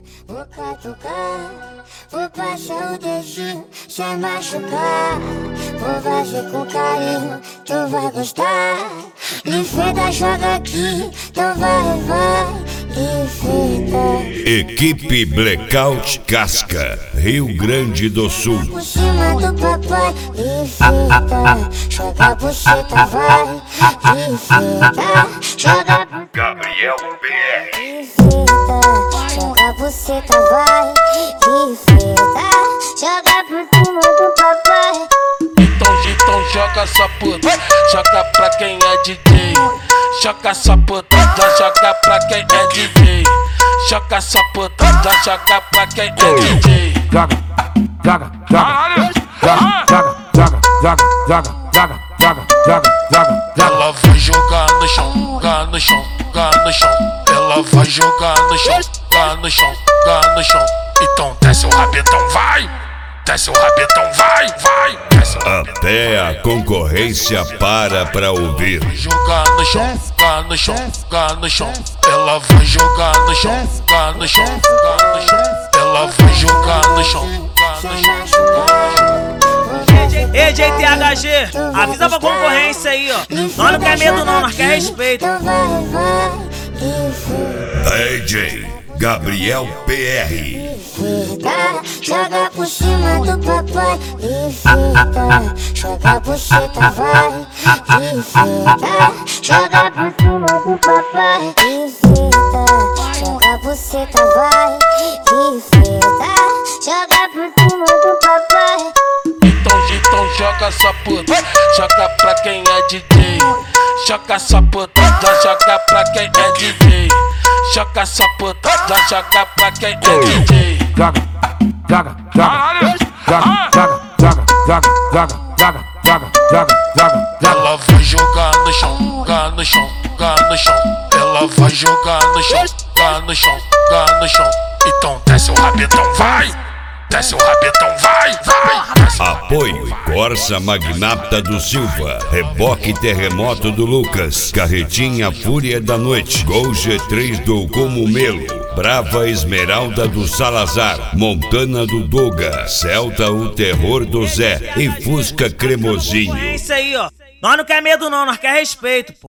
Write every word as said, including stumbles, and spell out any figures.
vou catucar, vou passar o dedinho sem machucar. Vou fazer com carinho, tu vai gostar. Lifeta joga aqui, então vai, vai. Lifeta. Equipe Blackout Casca, Rio Grande do Sul. Por cima do papai, lifeta. Joga buceta, vai. Lifeta, joga Gabriel P R. lifeta, joga buceta, vai. Lifeta, joga por cima do papai. Então, então joga essa puta, joga pra quem é D J. Joga essa puta, joga pra quem é D J. Joga essa puta, joga pra quem é D J. Joga, joga, joga, joga, joga, joga, joga, joga, joga, joga, joga, joga. Ela vai jogar no chão, jogar no chão, jogar no chão. Ela vai jogar no chão, jogar no chão, jogar no chão. Então desce o rabetão, vai! Desce o rabetão, vai, vai! Desce o rabetão. Até a concorrência para pra ouvir. Jogar no chão, jogar no chão, jogar no chão. Ela vai jogar no chão, jogar no chão, jogar no chão. Ela vai jogar no chão, jogar no chão, jogar no chão. Ei, J T H G, avisa pra concorrência aí, ó. Nós não quer medo não, nós quer respeito. Então vai, vai. D J Gabriel P R. Lifeta, joga por cima do papai. Lifeta, joga buceta, vai. Lifeta, joga por cima do papai. Lifeta, joga buceta, vai. Lifeta, joga por cima do papai. Então, então joga essa puta, joga pra quem é D J. Joga essa puta, joga pra quem é D J. Joga essa puta, joga pra quem é D J. Joga, joga, joga, joga, joga, joga, joga, joga, joga, joga, joga, joga, joga. Ela vai jogar no chão, jogar no chão, jogar no chão. Ela vai jogar no chão, jogar no chão, jogar no chão. Então desce o rabetão, vai! Desce o rabetão, vai, vai! Desce o Apoio Corsa Magnata do Silva, Reboque Terremoto do Lucas, Carretinha Fúria da Noite, Gol G três do Comumelo, Brava Esmeralda do Salazar, Montana do Doga, Celta o Terror do Zé e Fusca Cremosinho. É isso aí, ó. Nós não quer medo não, nós quer respeito, pô.